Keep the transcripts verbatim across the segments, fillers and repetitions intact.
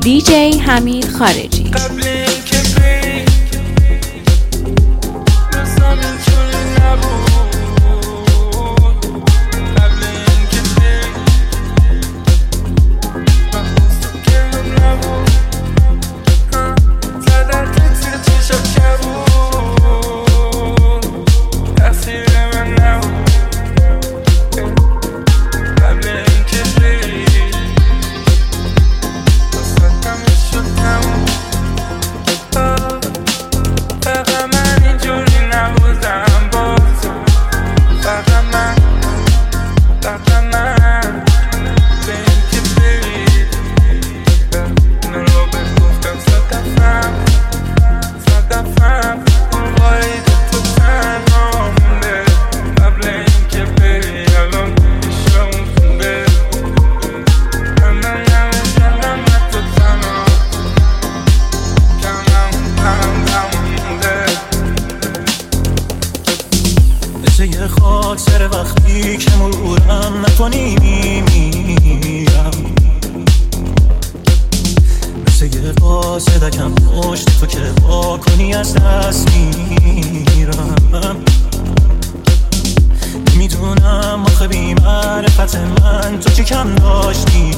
دیجی حمید خارجی. یه خاطر وقتی که مرورم نکنی میمیرم، مثل یه قاصدکم پشت تو که با کنی از دست میرم. میدونم آخه بی معرفت من تو چی کم داشتی،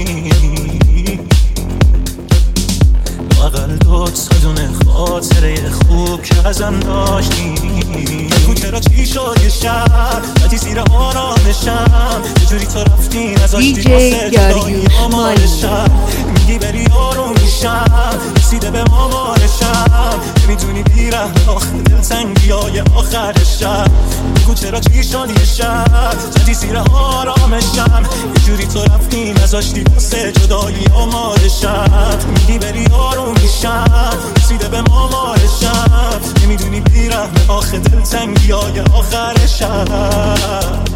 اقل دوت صدونه خاطره خوب که ازم داشتی. بگو چرا چی شد یه شب بدی زیر آرامشم، یه جوری تو رفتی نذاشتی واسه جدایی آمارشم. میگی بری آروم میشم رسیده به مامانشم، نمیدونی بیرم آخه دلتنگی های آخرشم. بگو چرا چی شد یه شب بدی زیر آرامشم، یه جوری تو رفتی نذاشتی واسه جدایی آمارشم. میگی بری آروم میشم رسیده به مامانشم، نمیدونی بیرم آخه دلتنگی های آخرشم.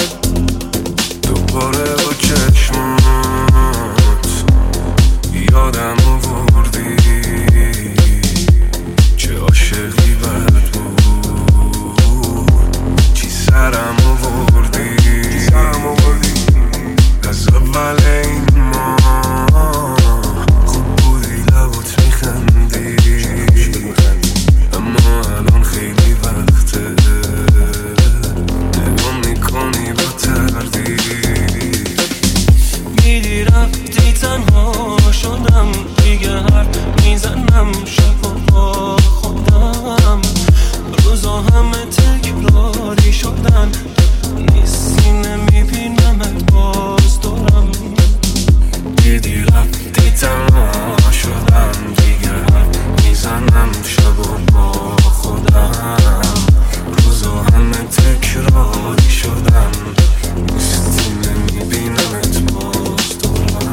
دوباره با چشمات یادم آوردی چه عاشقی بد بود، چی سرم آوردی از اول این ما خوب بودی لبات میخندی، اما الان خیلی وقته نگاه میکنی با تردید. میدی رفتی تنها شدم دیگه حرف میزنم شب و با خودم، روزا همه تکراری شدن نیستی نمیبینمت باز دارم. دیدی رفتی تنها شدم دیگه حرف میزنم شب و با خودم، روزا همه تکراری شدن نیستی نمیبینمت باز دارم.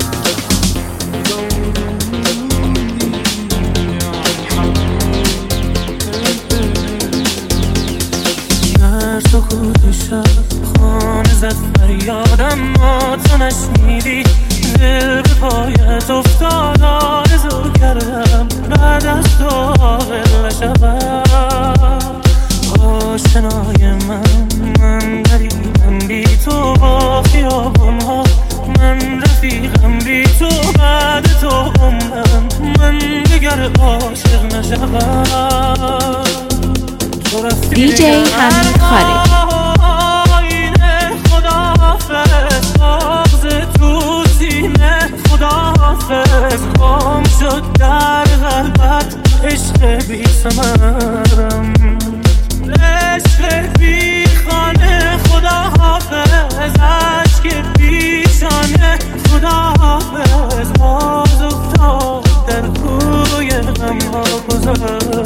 در سکوت شب خانه زد فریادم، ما تو نشنیدی دل به پایت افتاد، آرزو کردم بعد از تو عاقل نشوم. آشنای من من غریبم بی تو، با خیابان‌ها من رفیقم بی تو، بعد تو عمرم من دیگر عاشق نشوم. دیجی حمید خارجی. خداحافظ مغز تو سینه، خداحافظ گم شد در قلبت عشق بی ثمرم، عشق بی خانه. خداحافظ عشق پیشانه، خداحافظ باز افتاد در کوی غم ها گذرم.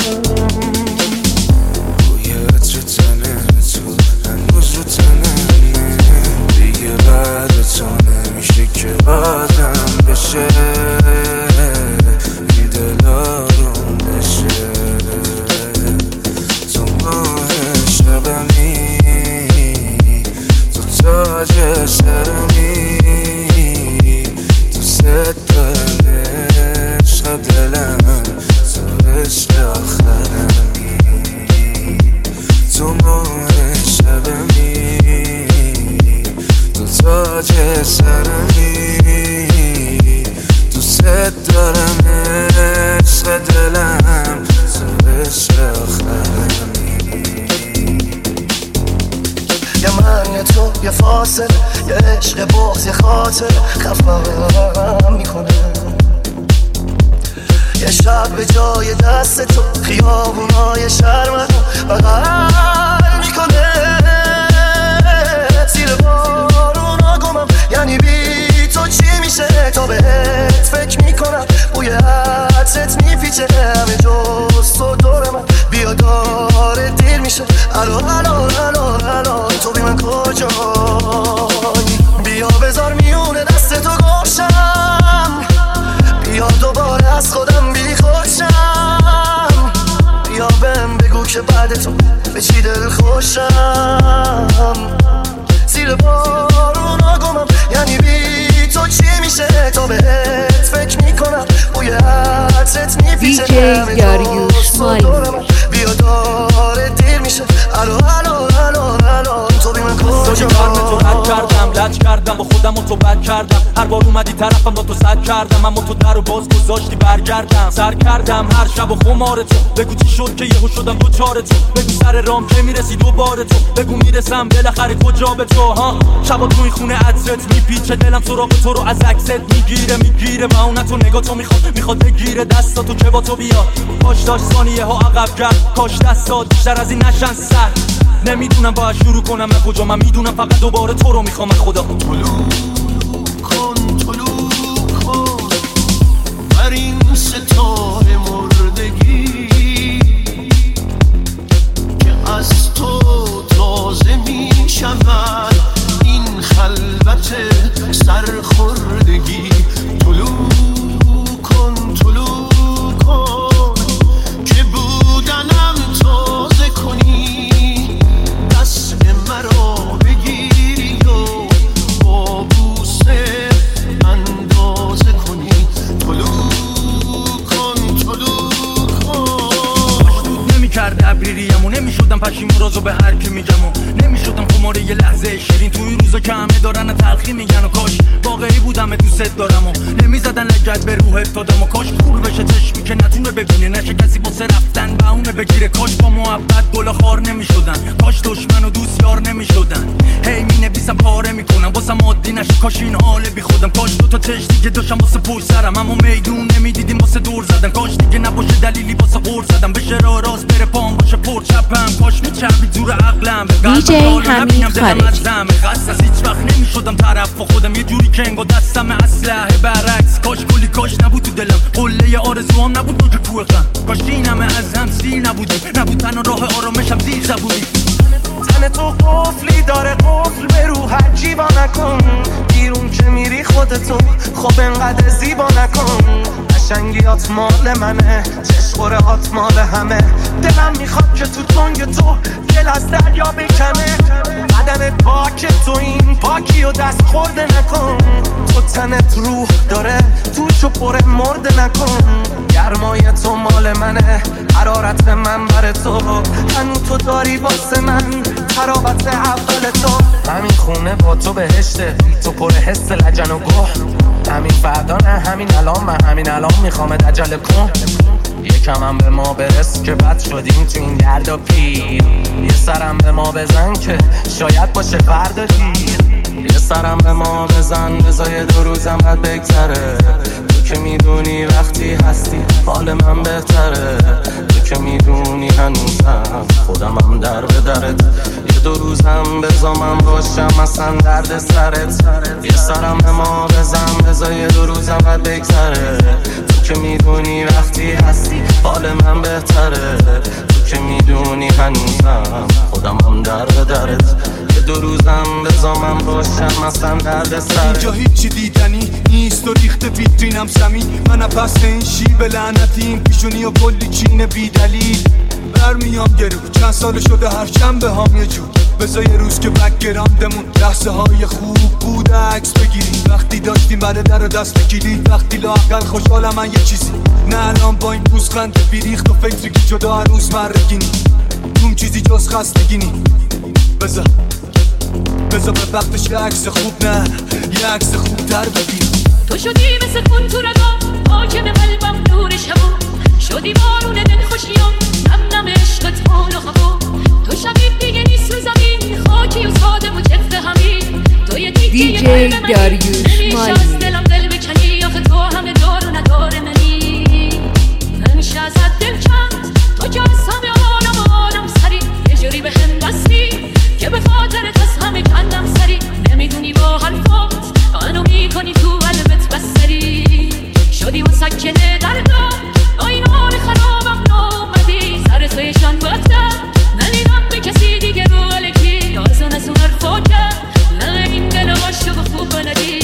بعد تو نمیشه که آدم بشه، بی دل آروم بشه. تو ماه شبمی، تو تاج سرمی، تو ست دلش دلم، تو عشق آخرمی. تو ماه شبمی، تاج سرمی، تو ست دارم بین تو یه فاصله، یه عشق بغض، یه خاطر خفم میکنه. یه شب به جای دست تو خیابونای شرمم بغل میکنه. زیر بارونا گمم، یعنی بی تو چی میشه؟ تا بهت فکر میکنم، بوی عطرت میپیچه همه جز تو دور من. بیا داره دیر میشه، الو الو الو الو تو بی من کجایی؟ بیا بذار میونه دست تو گوشم، بیا دوباره از خودم بی خوشم. بیا بهم بگو که بعد تو به چی دل خوشم. زیر بارونا گمم، یعنی بی تو چی میشه؟ تا بهت فکر میکنم، بوی عطرت میپیچه همه جز تو دور من. بیا داره دیر میشه، الو الو الو الو تو بی من کجایی؟ تو رد کردم، لج کردم با خودم و تو بد کردم. هر بار اومدی طرفم با تو صد کردم، اما تو در رو باز گذاشتی برگردم. سر کردم هر شب و خمار تو، بگو چی شد که یهو شدم دوچار تو. بگو سر رام که میرسی دوباره تو، بگو میرسم بالاخره کجا به تو. ها شبا تو این خونه عطرت میپیچه، دلم سراغ تو رو از عکست میگیره میگیره. و اون تو نگاه تو میخواد میخواد بگیره دستاتو که با تو بیاد. کاش داشت ثانیه ها عقب کرد، کاش دستات بیشتر از این نشن سر. نمیدونم باید شروع کنم من کجا، من میدونم فقط دوباره تو رو میخوام. خدا طلوع کن طلوع کن بر این ستاره مردگی که از تو تازه میشود این خلوت سرخوردگی. طلوع کن طلوع کن که بودنم تازه کنی، دست مرا بگیری و با بوسه اندازه کنی. طلوع کن طلوع کن. مشدود نمی‌کرد ابریریمو، نمی‌شدم پشیمون رازو به هر کی میگم، و نمی‌شدم خمار یه لحظه شیرین. توی روزا که همه دارن تلخی میگن، و کاش واقعی بودم دوست دارم و نمیزدن لگد به روحت دادم. و کاش پول بشه چشمی که نتونه ببینه، نشه کسی واسه رفتن بهونه بگیره. کاش با محبت گل خار نمیشدن، کاش دشمن و دوست یار نمیشدن. هی مینویسم پاره میکنم واسم عادی نشه، کاش این حال بی خودم. کاش دو تا چش دیگه داشتم واسه پشت سرم، اما میدون نمیدیدیم واسه دور زدن. کاش دیگه نباشه دلیلی واسه قور زدم، بشه راه راست بره پام باشه پر چپم. کاش میچربید زور عقلم دی جی حمید خارجی. خاص از هیچ وقت نمیشدم طرف خودم، یه جوری که انگار دستم اسلحه برعکس. کاش کلی کاش نبود تو دلم، قله آرزوام نبود تو کوه غم. کاش این همه از هم سیر نبودیم، نبود تنها راه آرامشم زیر زبونی. تن تو قفلی داره، قفل به رو هرچی با نکن. بیرون که میری خودتو خب انقدر زیبا نکن. قشنگیات مال منه، چشقره هات مال همه. دلم میخواد که تو تنگ تو دل از دریا بکنه. بدنت پاک تو این پاکی و دست خورده نکن. تو تنت روح داره، توشو پر مرده نکن. گرمای تو مال منه، حرارت من بر تو. هنو تو داری واسه من حرارت اول تو. همین خونه با تو بهشته، تو پر حس لجن و گوه. همین فردا نه همین الان، من همین الان میخوام عجله کن. یکم هم به ما برس که بد شدیم تو این درد و پیر. یه سرم به ما بزن که شاید باشه فردا دیر. یه سرم به ما بزن بزای دو روزم قد بگذره. تو که میدونی وقتی هستی حال من بهتره. تو که میدونی هنوزم خودم هم در به درت. یه دو روزم بزا من باشم اصلا درد سرت. یه سرم به ما بزن بزای دو روزم قد بگذره. تو که میدونی وقتی هستی حال من بهتره. تو که میدونی هنوزم خودم هم در به درت. یه دو روزم بزا من باشم اصلا درد سرت. اینجا هیچی دیدنی نیست و ریخت ویترینم زمین. من پس این شیب لعنتی این پیشونی و کلی چین بی دلیل. برمیام گرو چند سال شده هر شنبه هم یه جور. بذار یه روز که بکگراندمون لحظه های خوب بود عکس بگیری. وقتی داشتیم بعد در و دست بگیری. وقتی لااقل خوشحالم من یه چیزی، نه الان با این پوزخنده بیریخت و فکری که جدا هنوز مرگینی. اون چیزی جز خستگی نی. بذار بذار به وقتش یه عکس خوب، نه یه عکس خوب تر بگیر. تو شدی مثل خون تو رگام، حاکم قلبم نور شبا. شدی بارون دل خوشیام، نم نم عشقت حال و هوا. تو شبیه دیگه نیست رو زمین، خاکی و ساده و جفت داریوش مالی. از دلم دل بکنی آخه تو همه دور و ندار منی. نمیشه ازت دل کند تو که از همه آنم آنم سری یه جوری به هم بستی که به خاطرت از همه کندم سری. نمیدونی با حرفات منو میکنی تو قلبت بستری. شدی اون سکنه دردا آین حال خرابم نامدی. سر تویشان وقتم نمیدم به کسی دیگه رو علکی آزان از اون حرفا کرد. نه این دل عاشق خوب بلدی.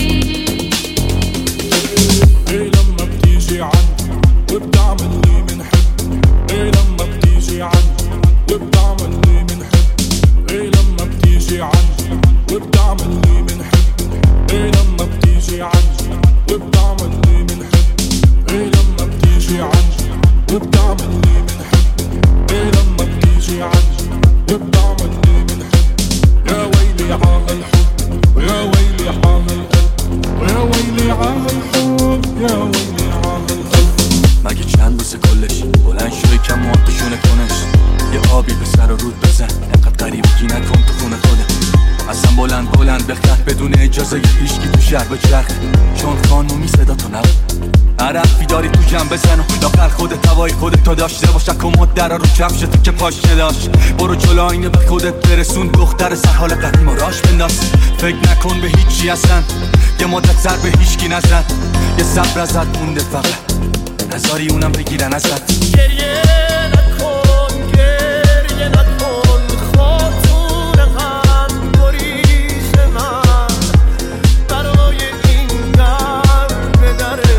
ايه لما بتيجي عني وبتعملي من حب. ايه لما بتيجي عني وبتعملي من حب. ايه لما بتيجي عني وبتعملي من حب. ايه لما بتيجي عني وبتعملي من حب. ايه لما بتيجي عني وبتعملي من حب. ايه لما بتيجي عني وبتعملي من حب. يا ويلي على الحب ويا ويلي على القلب ويا ويلي على الحب يا ويلي على القلب. مگه چند روز کلش بلند شوی کم موقعشونه کنش. یه آبی به سر و رود بزن انقدر قریبگی نکن تو خونه خودت. اصلا بلند بلند بخند بدون اجازه یه هیشگی تو شهر بچرخ. چون خانومی صدا تو نبود عرفی داری تو جمع بزن و داخل خودت هوای خودت تو داشته باشه. کمد درا رو کفشت که پاش نداشت. برو جلو آینه به خودت برسون دختر سر حال قدیم و راش بنداز. فکر نکن به هیچی اصلا یه مدت سر به هیچکی نزن. یه صبر ازت مونده فقط نذاری اونم بگیرن ازت. گریه نکن گریه نکن خاطور هم گریز من برای این درد دره.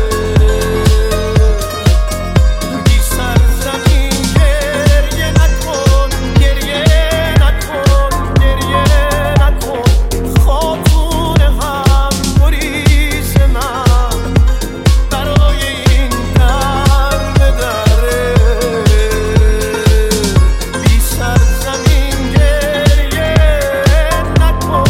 بی سرزمین گریه نکن گریه نکن گریه نکن خاطور هم گریز من برای این درد دره. بی سرزمین گریه نکن.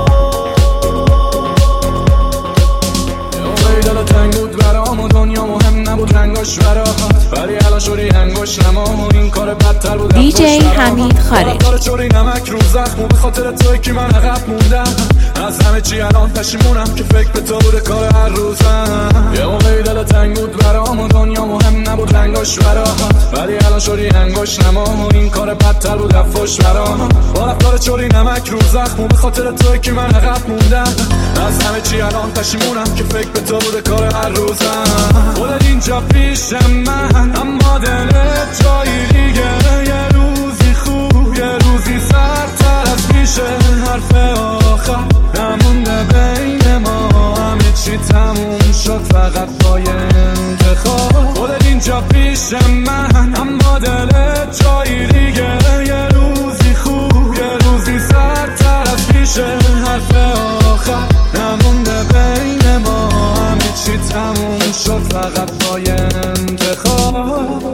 یه دل تنگ بود برام و دنیا مهم نبود رنگاش براحت. ولی الان شوری هنگاش نما این کار بدتر بود. دی جی حمید خارجی. داره چوری نمک رو زخم به خاطر توی که من عقب موندم. از همه چی الان پشیمونم که فکر به تو بوده کار هر روزم. یه موقعی دل تنگ بود برام و دنیا مهم نبود رنگاش براحت. ولی الان شوری هنگاش نما این کار بدتر بود رفاش برام. با رفتار چوری نمک رو زخم به خاطر توی که من عقب موندم. از همه چی الان پشیمونم که فکر به تو بوده کار هر روزم. خودت اینجا پیشم من اما دلت جایی دیگه. یه روزی خوب یه روزی سرتر از پیشه. حرف آخر نمونده بین ما همه چی تموم شد فقط با یه انتخاب. خودت اینجا پیشم من اما دلت جایی دیگه. یه روزی خوب یه روزی سرتر از پیشه. حرف آخر نمونده بین ما همه چی تموم شد فقط با یه انتخاب.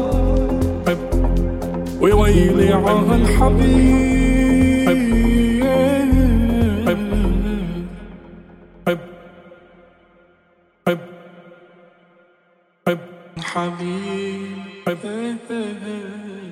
ويا ويلي على الحبيب حب حب حب حب حبيب حب